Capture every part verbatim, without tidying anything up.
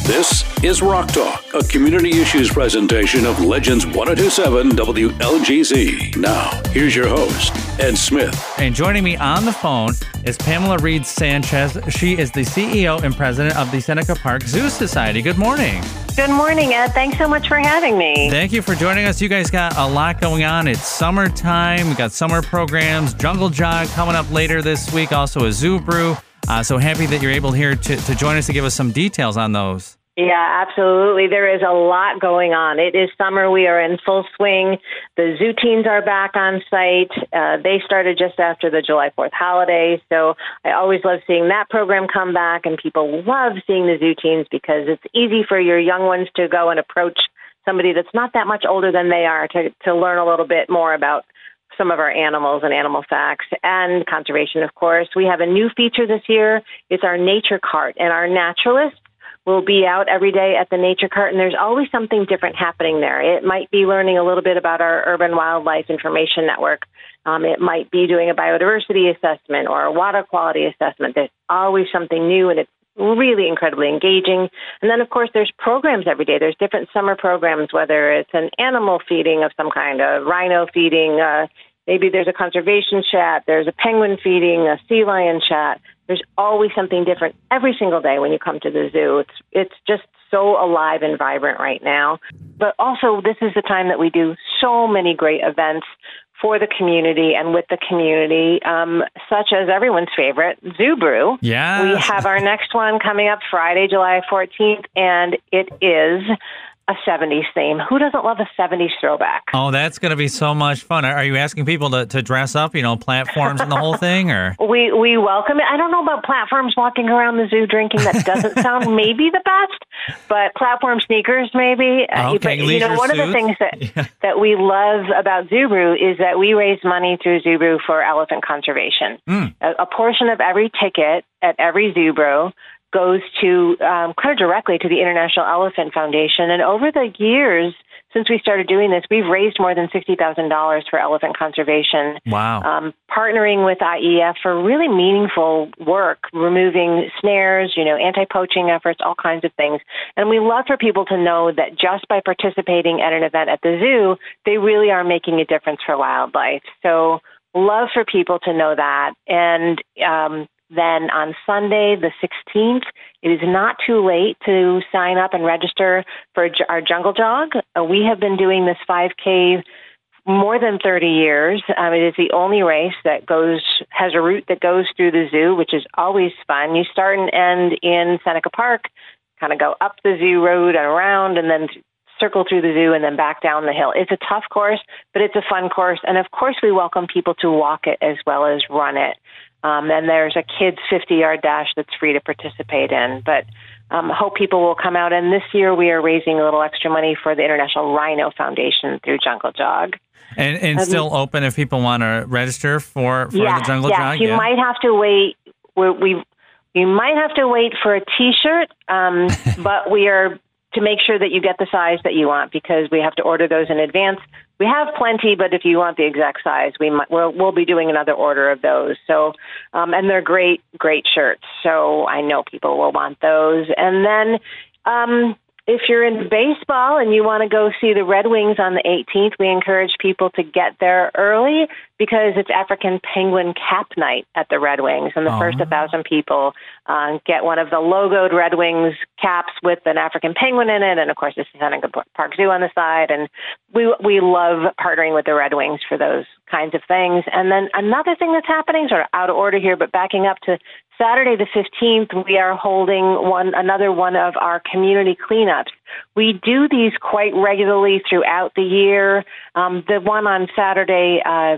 This is Rock Talk, a community issues presentation of Legends one oh two point seven W L G Z. Now, here's your host, Ed Smith. And joining me on the phone is Pamela Reed Sanchez. She is the C E O and president of the Seneca Park Zoo Society. Good morning. Good morning, Ed. Thanks so much for having me. Thank you for joining us. You guys got a lot going on. It's summertime. We got summer programs, Jungle Jog coming up later this week, also a Zoo Brew. Uh, so happy that you're able here to, to join us to give us some details on those. Yeah, absolutely. There is a lot going on. It is summer. We are in full swing. The zoo teens are back on site. Uh, they started just after the July fourth holiday. So I always love seeing that program come back, and people love seeing the zoo teens because it's easy for your young ones to go and approach somebody that's not that much older than they are to, to learn a little bit more about some of our animals and animal facts and conservation, of course. We have a new feature this year. It's our nature cart, and our naturalists will be out every day at the nature cart, and there's always something different happening there. It might be learning a little bit about our urban wildlife information network. Um, it might be doing a biodiversity assessment or a water quality assessment. There's always something new, and it's really incredibly engaging. And then, of course, there's programs every day. There's different summer programs, whether it's an animal feeding of some kind, a rhino feeding, uh, maybe there's a conservation chat, there's a penguin feeding, a sea lion chat. There's always something different every single day when you come to the zoo. It's it's just so alive and vibrant right now. But also, this is the time that we do so many great events for the community and with the community, um, such as everyone's favorite, Zoo Brew. Yeah. We have our next one coming up Friday, July fourteenth, and it is a seventies theme. Who doesn't love a seventies throwback? Oh, that's going to be so much fun. Are you asking people to, to dress up, you know, platforms and the whole thing? Or We we welcome it. I don't know about platforms walking around the zoo drinking. That doesn't sound maybe the best, but platform sneakers maybe. Okay, but, you know, one suits. of the things that, yeah. that we love about Zoo Brew is that we raise money through Zoo Brew for elephant conservation. Mm. A, a portion of every ticket at every Zoo Brew goes to um, kind of directly to the International Elephant Foundation. And over the years, since we started doing this, we've raised more than sixty thousand dollars for elephant conservation. Wow. Um, partnering with I E F for really meaningful work, removing snares, you know, anti-poaching efforts, all kinds of things. And we love for people to know that just by participating at an event at the zoo, they really are making a difference for wildlife. So love for people to know that. And um, Then on Sunday, the sixteenth, it is not too late to sign up and register for our Jungle Jog. Uh, we have been doing this five K more than thirty years. Um, it is the only race that goes has a route that goes through the zoo, which is always fun. You start and end in Seneca Park, kind of go up the zoo road and around, and then circle through the zoo and then back down the hill. It's a tough course, but it's a fun course. And of course, we welcome people to walk it as well as run it. Um, and there's a kids' fifty-yard dash that's free to participate in. But um, hope people will come out. And this year we are raising a little extra money for the International Rhino Foundation through Jungle Jog. And, and um, still open if people want to register for, for yeah, the Jungle yeah. Jog? You yeah, might have to wait. We're, we You might have to wait for a T-shirt, um, but we are to make sure that you get the size that you want because we have to order those in advance. We have plenty, but if you want the exact size, we might, we'll, we'll be doing another order of those. So, um, and they're great, great shirts. So I know people will want those. And then um, if you're in baseball and you want to go see the Red Wings on the eighteenth, we encourage people to get there early because it's African Penguin Cap Night at the Red Wings. And the Oh. first one thousand people uh, get one of the logoed Red Wings caps with an African penguin in it. And, of course, it's the Seneca Park Zoo on the side. And we we love partnering with the Red Wings for those kinds of things. And then another thing that's happening, sort of out of order here, but backing up to Saturday the fifteenth, we are holding one another one of our community cleanups. We do these quite regularly throughout the year. Um, the one on Saturday uh,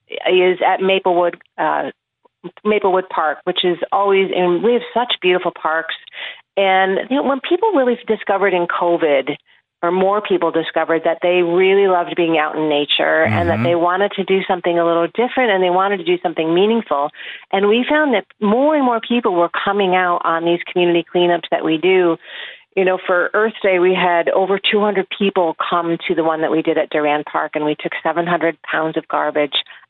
is at Maplewood uh, Maplewood Park, which is always, and we have such beautiful parks. And you know, when people really discovered in COVID, or more people discovered that they really loved being out in nature mm-hmm. and that they wanted to do something a little different and they wanted to do something meaningful. And we found that more and more people were coming out on these community cleanups that we do. You know, for Earth Day, we had over two hundred people come to the one that we did at Durand Park, and we took seven hundred pounds of garbage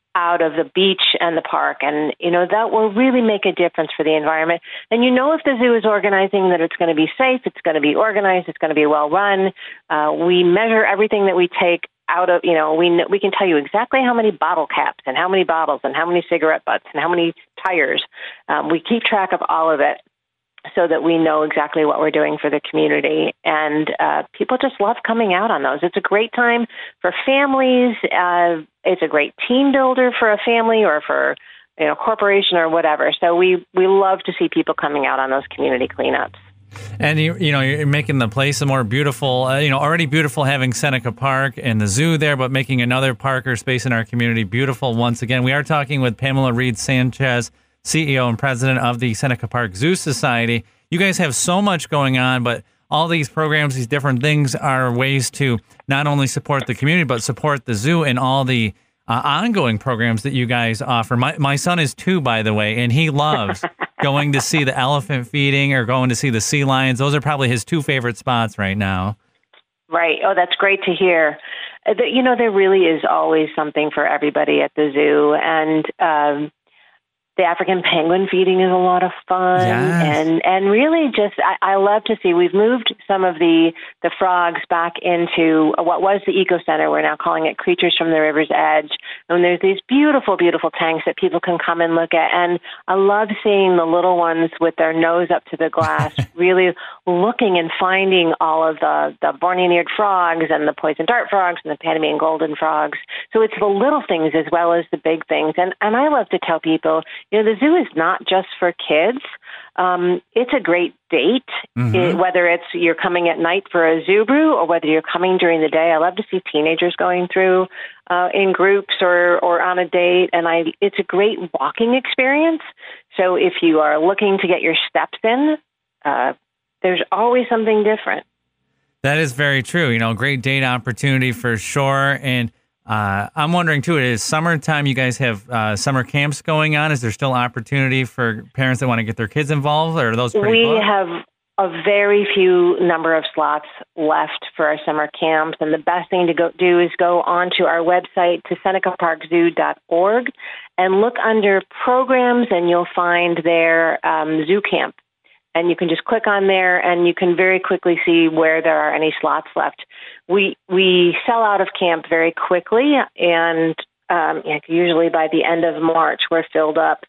out of the beach and the park. And, you know, that will really make a difference for the environment. And you know, if the zoo is organizing, that it's going to be safe, it's going to be organized, it's going to be well run. Uh, we measure everything that we take out of, you know, we we can tell you exactly how many bottle caps and how many bottles and how many cigarette butts and how many tires. Um, we keep track of all of it so that we know exactly what we're doing for the community. And uh, people just love coming out on those. It's a great time for families. Uh, it's a great team builder for a family or for, you know, corporation or whatever. So we, we love to see people coming out on those community cleanups. And, you, you know, you're making the place a more beautiful, uh, you know, already beautiful having Seneca Park and the zoo there, but making another park or space in our community beautiful once again. We are talking with Pamela Reed Sanchez, C E O and president of the Seneca Park Zoo Society. You guys have so much going on, but all these programs, these different things are ways to not only support the community, but support the zoo and all the uh, ongoing programs that you guys offer. My my son is two, by the way, and he loves going to see the elephant feeding or going to see the sea lions. Those are probably his two favorite spots right now. Right. Oh, that's great to hear. You know, there really is always something for everybody at the zoo. And um, the African penguin feeding is a lot of fun. Yes. And and really just, I, I love to see, we've moved some of the, the frogs back into what was the Eco Center. We're now calling it Creatures from the River's Edge. And there's these beautiful, beautiful tanks that people can come and look at. And I love seeing the little ones with their nose up to the glass, really looking and finding all of the, the Borneo-eared frogs and the poison dart frogs and the Panamanian golden frogs. So it's the little things as well as the big things. And, and I love to tell people, you know, the zoo is not just for kids. Um, it's a great date, Mm-hmm. it, whether it's you're coming at night for a zoo brew or whether you're coming during the day. I love to see teenagers going through uh, in groups or, or on a date, and I it's a great walking experience. So if you are looking to get your steps in, uh, there's always something different. That is very true. You know, great date opportunity for sure. And Uh, I'm wondering, too, it is summertime. You guys have uh, summer camps going on. Is there still opportunity for parents that want to get their kids involved, or are those pretty We booked? have a very few number of slots left for our summer camps, and the best thing to go do is go onto our website to seneca park zoo dot org and look under programs, and you'll find there um, Zoo Camp. And you can just click on there, and you can very quickly see where there are any slots left. We we sell out of camp very quickly, and um, usually by the end of March, we're filled up.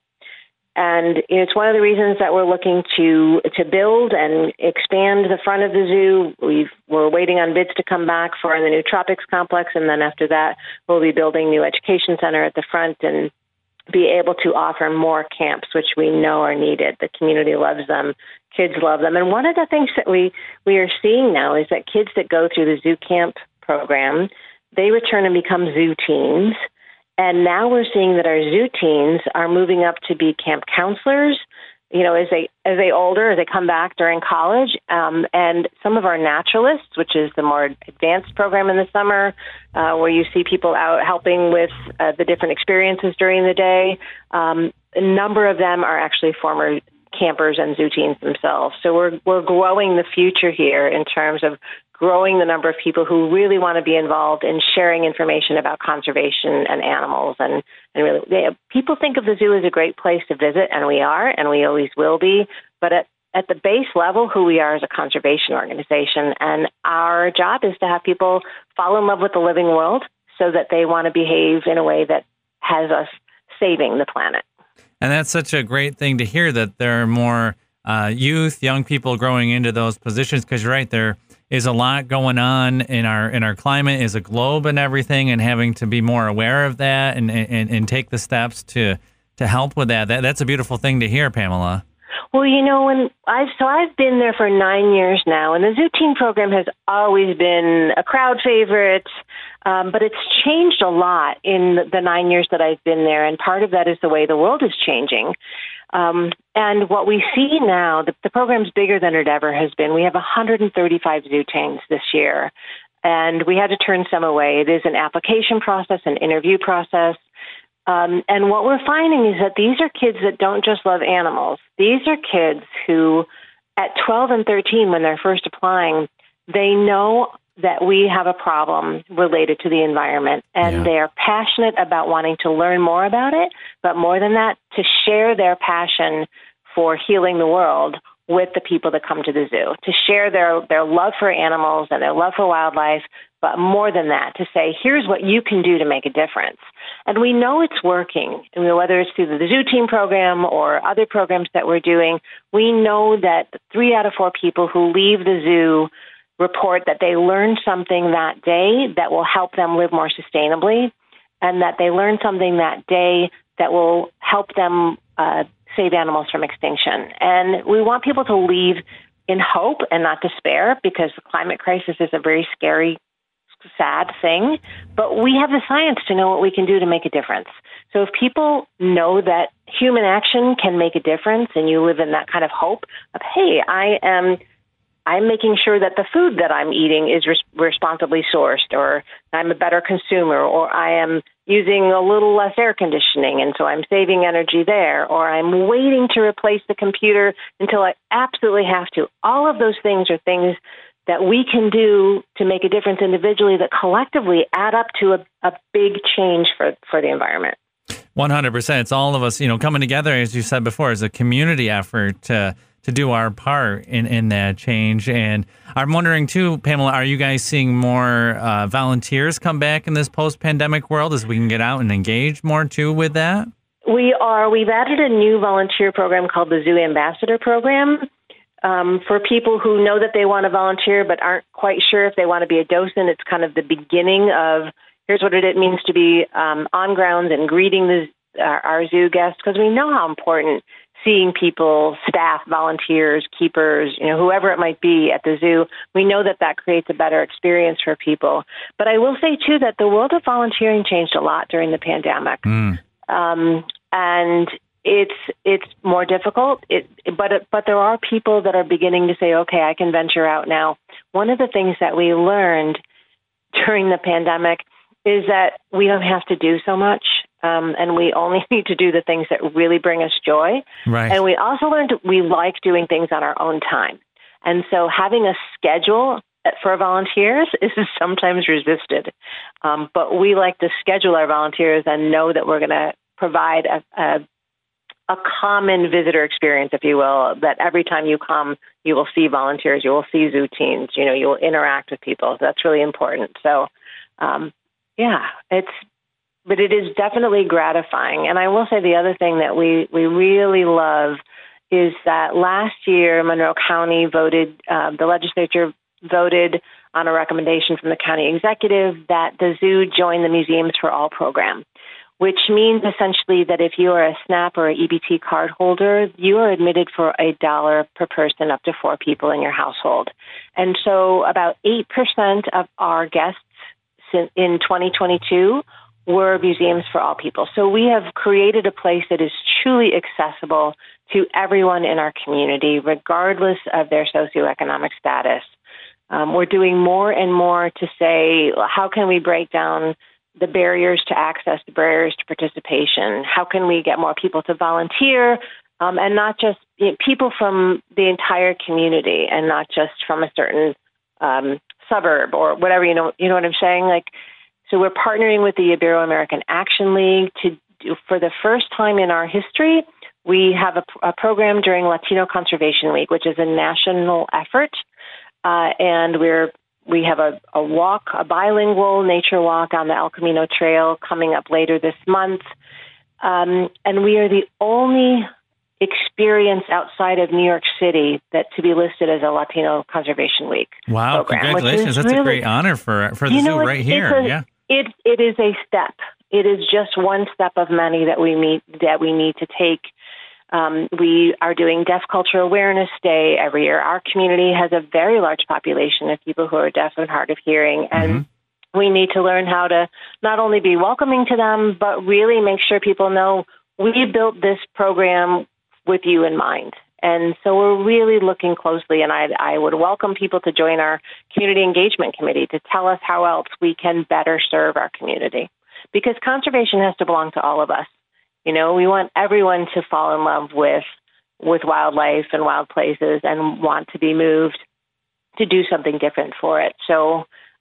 And it's one of the reasons that we're looking to to build and expand the front of the zoo. We've, we're waiting on bids to come back for the new Tropics Complex, and then after that, we'll be building new education center at the front and be able to offer more camps, which we know are needed. The community loves them. Kids love them. And one of the things that we, we are seeing now is that kids that go through the Zoo Camp program, they return and become zoo teens. And now we're seeing that our zoo teens are moving up to be camp counselors, you know, as they as they older, as they come back during college. Um, and some of our naturalists, which is the more advanced program in the summer, uh, where you see people out helping with uh, the different experiences during the day, um, a number of them are actually former campers and zoo teens themselves. So we're we're growing the future here in terms of growing the number of people who really want to be involved in sharing information about conservation and animals. And, and really, they, people think of the zoo as a great place to visit, and we are, and we always will be. But at, at the base level, who we are is a conservation organization, and our job is to have people fall in love with the living world so that they want to behave in a way that has us saving the planet. And that's such a great thing to hear, that there are more uh, youth, young people growing into those positions, because you're right, there is a lot going on in our in our climate as a globe and everything, and having to be more aware of that and and, and take the steps to to help with that. that. That's a beautiful thing to hear, Pamela. Well, you know, when I've so I've been there for nine years now, and the Zoo Teen program has always been a crowd favorite, um, but it's changed a lot in the nine years that I've been there, and part of that is the way the world is changing. Um, and what we see now, the, the program's bigger than it ever has been. We have one hundred thirty-five zoo teens this year, and we had to turn some away. It is an application process, an interview process. Um, and what we're finding is that these are kids that don't just love animals. These are kids who, at twelve and thirteen, when they're first applying, they know that we have a problem related to the environment, and Yeah. they are passionate about wanting to learn more about it, but more than that, to share their passion for healing the world with the people that come to the zoo, to share their, their love for animals and their love for wildlife, but more than that, to say, here's what you can do to make a difference. And we know it's working, I mean, whether it's through the Zoo Team program or other programs that we're doing. We know that three out of four people who leave the zoo report that they learned something that day that will help them live more sustainably, and that they learned something that day that will help them uh, save animals from extinction. And we want people to leave in hope and not despair, because the climate crisis is a very scary, sad thing. But we have the science to know what we can do to make a difference. So if people know that human action can make a difference, and you live in that kind of hope of, hey, I am I'm making sure that the food that I'm eating is res- responsibly sourced, or I'm a better consumer, or I am using a little less air conditioning, and so I'm saving energy there, or I'm waiting to replace the computer until I absolutely have to. All of those things are things that we can do to make a difference individually that collectively add up to a, a big change for, for the environment. one hundred percent. It's all of us, you know, coming together, as you said before, as a community effort to to do our part in, in that change. And I'm wondering too, Pamela, are you guys seeing more uh, volunteers come back in this post-pandemic world as we can get out and engage more too with that? We are. We've added a new volunteer program called the Zoo Ambassador Program um, for people who know that they want to volunteer but aren't quite sure if they want to be a docent. It's kind of the beginning of here's what it means to be um, on grounds and greeting the, our, our zoo guests, because we know how important seeing people, staff, volunteers, keepers, you know, whoever it might be at the zoo, we know that that creates a better experience for people. But I will say, too, that the world of volunteering changed a lot during the pandemic. Mm. Um, and it's it's more difficult, it, but it, but there are people that are beginning to say, okay, I can venture out now. One of the things that we learned during the pandemic is that we don't have to do so much. Um, and we only need to do the things that really bring us joy. Right. And we also learned we like doing things on our own time. And so having a schedule for volunteers is sometimes resisted. Um, but we like to schedule our volunteers and know that we're going to provide a, a, a common visitor experience, if you will, that every time you come, you will see volunteers, you will see zoo teams, you know, you will interact with people. So that's really important. So, um, yeah, it's, But it is definitely gratifying. And I will say the other thing that we, we really love is that last year, Monroe County voted, uh, the legislature voted on a recommendation from the county executive that the zoo join the Museums for All program, which means essentially that if you are a SNAP or a E B T card holder, you are admitted for a dollar per person up to four people in your household. And so about eight percent of our guests in twenty twenty-two were Museums for All people. So we have created a place that is truly accessible to everyone in our community, regardless of their socioeconomic status. Um, we're doing more and more to say, how can we break down the barriers to access, the barriers to participation? How can we get more people to volunteer, um, and not just you know, people from the entire community, and not just from a certain um, suburb or whatever, you know, you know what I'm saying? Like, so we're partnering with the Ibero-American Action League to do, for the first time in our history, we have a, a program during Latino Conservation Week, which is a national effort. Uh, and we're, we have a, a walk, a bilingual nature walk on the El Camino Trail coming up later this month. Um, and we are the only experience outside of New York City that to be listed as a Latino Conservation Week. Wow, program, congratulations. That's really, a great honor for, for the you zoo know, right here. A, yeah. It it is a step. It is just one step of many that we meet that we need to take. Um, we are doing Deaf Culture Awareness Day every year. Our community has a very large population of people who are deaf and hard of hearing, and mm-hmm. we need to learn how to not only be welcoming to them, but really make sure people know we built this program with you in mind. And so we're really looking closely, and I, I would welcome people to join our community engagement committee to tell us how else we can better serve our community. Because conservation has to belong to all of us. You know, we want everyone to fall in love with with wildlife and wild places and want to be moved to do something different for it. So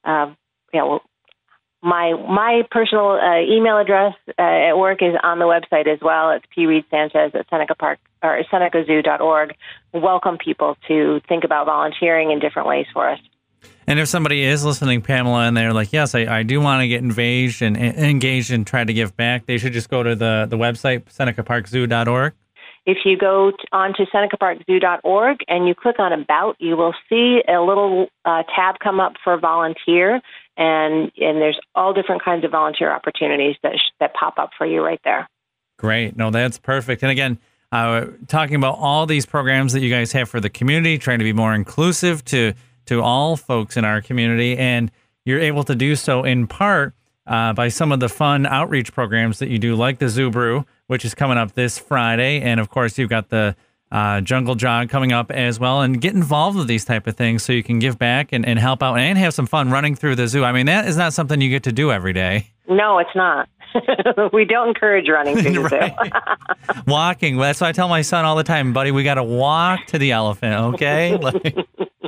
uh, yeah, well, my my personal uh, email address uh, at work is on the website as well. It's p reed sanchez at Seneca Park or seneca zoo dot org. Welcome people to think about volunteering in different ways for us. And if somebody is listening, Pamela, and they're like, yes, I, I do want to get engaged and, and engaged and try to give back, they should just go to the, the website, seneca park zoo dot org. If you go t- onto seneca park zoo dot org and you click on About, you will see a little uh, tab come up for volunteer, and and there's all different kinds of volunteer opportunities that sh- that pop up for you right there. Great. No, that's perfect. And again, uh, talking about all these programs that you guys have for the community, trying to be more inclusive to to all folks in our community, and you're able to do so in part uh, by some of the fun outreach programs that you do, like the Zoo Brew, which is coming up this Friday, and of course you've got the uh, Jungle Jog coming up as well. And get involved with these type of things so you can give back and, and help out and have some fun running through the zoo. I mean, that is not something you get to do every day. No, it's not. We don't encourage running through the zoo. Walking. That's what I tell my son all the time, buddy. We got to walk to the elephant, okay? Like,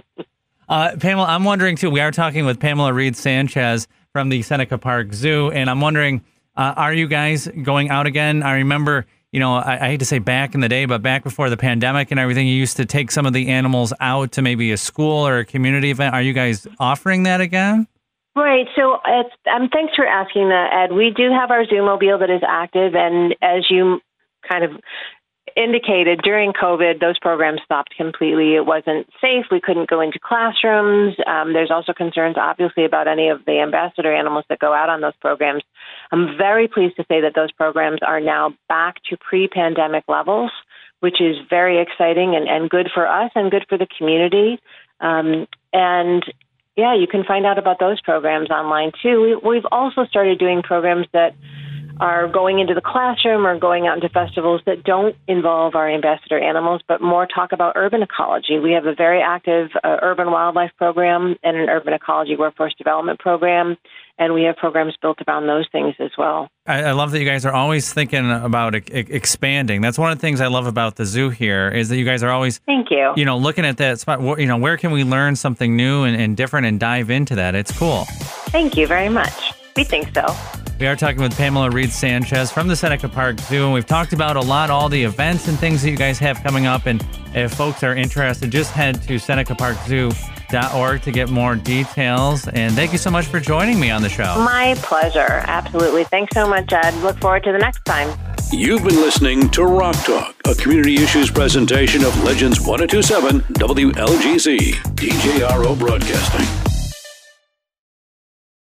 Uh, Pamela, I'm wondering, too, we are talking with Pamela Reed Sanchez from the Seneca Park Zoo, and I'm wondering, uh, are you guys going out again? I remember, you know, I, I hate to say back in the day, but back before the pandemic and everything, you used to take some of the animals out to maybe a school or a community event. Are you guys offering that again? Right. So it's, um, thanks for asking that, Ed. We do have our Zoomobile that is active, and as you kind of indicated, during COVID, those programs stopped completely. It wasn't safe. We couldn't go into classrooms. Um, there's also concerns, obviously, about any of the ambassador animals that go out on those programs. I'm very pleased to say that those programs are now back to pre-pandemic levels, which is very exciting and, and good for us and good for the community. Um, and yeah, you can find out about those programs online, too. We, we've also started doing programs that are going into the classroom or going out into festivals that don't involve our ambassador animals, but more talk about urban ecology. We have a very active uh, urban wildlife program and an urban ecology workforce development program, and we have programs built around those things as well. I, I love that you guys are always thinking about e- expanding. That's one of the things I love about the zoo here, is that you guys are always, thank you, you know, looking at that spot. You know, where can we learn something new and, and different and dive into that? It's cool. Thank you very much. We think so. We are talking with Pamela Reed Sanchez from the Seneca Park Zoo, and we've talked about a lot, all the events and things that you guys have coming up. And if folks are interested, just head to seneca park zoo dot org to get more details. And thank you so much for joining me on the show. My pleasure. Absolutely. Thanks so much, Ed. Look forward to the next time. You've been listening to Rock Talk, a community issues presentation of Legends ten twenty-seven W L G Z, D J R O Broadcasting.